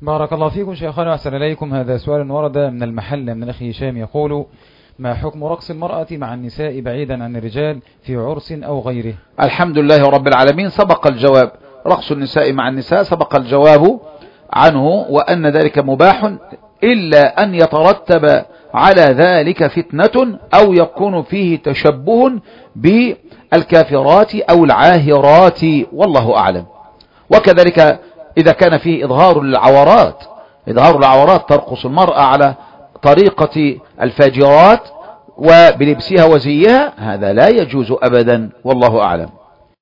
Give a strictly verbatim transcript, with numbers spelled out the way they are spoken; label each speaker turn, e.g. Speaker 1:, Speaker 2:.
Speaker 1: بارك الله فيكم شيخنا وأحسن إليكم. هذا سؤال ورد من المحل من الأخ هشام يقول: ما حكم رقص المرأة مع النساء بعيدا عن الرجال في عرس أو غيره؟
Speaker 2: الحمد لله رب العالمين، سبق الجواب. رقص النساء مع النساء سبق الجواب عنه، وأن ذلك مباح إلا أن يترتب على ذلك فتنة أو يكون فيه تشبه بالكافرات أو العاهرات، والله أعلم. وكذلك إذا كان فيه إظهار للعورات، إظهار العورات ترقص المرأة على طريقة الفاجرات وبلبسها وزيها، هذا لا يجوز أبدا، والله أعلم.